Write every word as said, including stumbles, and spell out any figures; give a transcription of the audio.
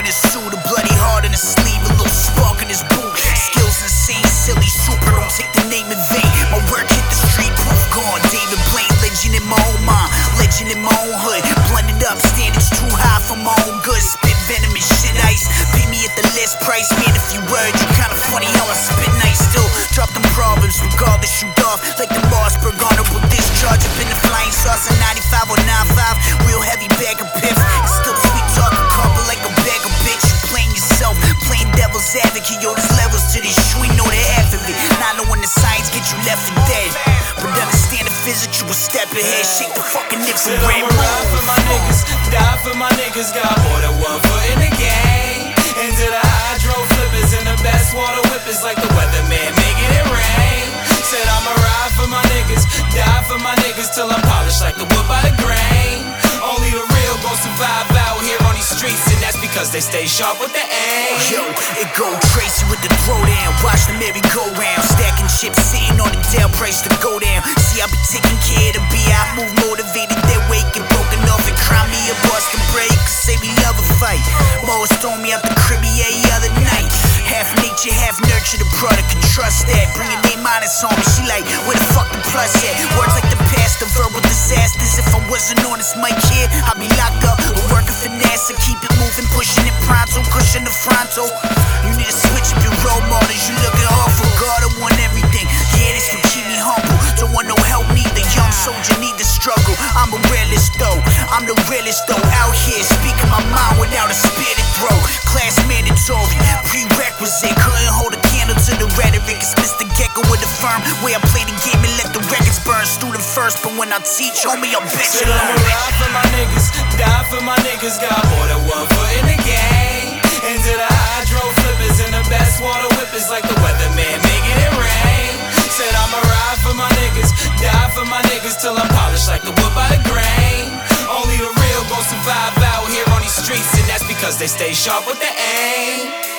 his suit, a bloody heart in his sleeve, a little spark in his boot. Skills insane, silly, super, don't take the name in vain. My work hit the street, proof gone. David Blaine, legend in my own mind, legend in my own hood. Blended up, standards too high for my own good. Spit venom and shit ice, pay me at the list price. Man, if you word, you kinda funny how I spit nice. Still drop them problems, regardless, shoot off like the Mossberg honorable discharge. Up in the flying sauce of ninety-five or ninety-five, real heavy bag of piff. It's still sweet talking carpet like a bag of bitch. You playing yourself, playing devil's advocate. Yo, there's levels to this, you ain't know the half of it. Not knowing the science get you left for dead, but understand the physics, you a step ahead. Shake the fucking nips and I'ma ride for my niggas, die for my niggas. Got more than one foot in the game. Into the hydro flippers and the best water whippers, like the weatherman making it rain. Said I'ma ride for my niggas, die for my niggas, till I'm polished like the wood by the grain. Only the real gon' survive out here on these streets, and that's because they stay sharp with the aim. Yo, it go Tracy with the throwdown, watch the merry-go-round, stacking chips, sitting on the down price to go down. See, I be taking care of the B, I move motivated, that way get broken off and cry me a Boston break. Say we love a fight, Mo's throwing me out the crib the other night. Half nature, half nurture, the brother can trust that. Bring your name honest on me, she like, where the fuck the plus at? Words like the past, the verbal disasters. If I wasn't on this mic here, I'd be locked up, or working for NASA. Keep it moving, pushing it pronto, cushion the fronto. You need to switch up your role models, you looking awful. God, I want everything, yeah, this will keep me humble. Don't want no help neither, young soldier need to struggle. I'm a realist though, I'm the realest though. Out here speaking my mind without a spear to throw. Class mandatory, prerequisite, couldn't hold a candle to the rhetoric. It's Mister Gecko with the firm, where I play the game and let the records burn. Student first, but when I teach, homie, I bet you Said learn. I'ma ride for my niggas, die for my niggas. Got more than one foot in the game. Into the hydro flippers and the best water whippers, like the weatherman making it rain. Said I'ma ride for my niggas, die for my niggas, till I'm polished like the wood by the grain. Only the real gon' survive out here on these streets, and that's because they stay sharp with the aim.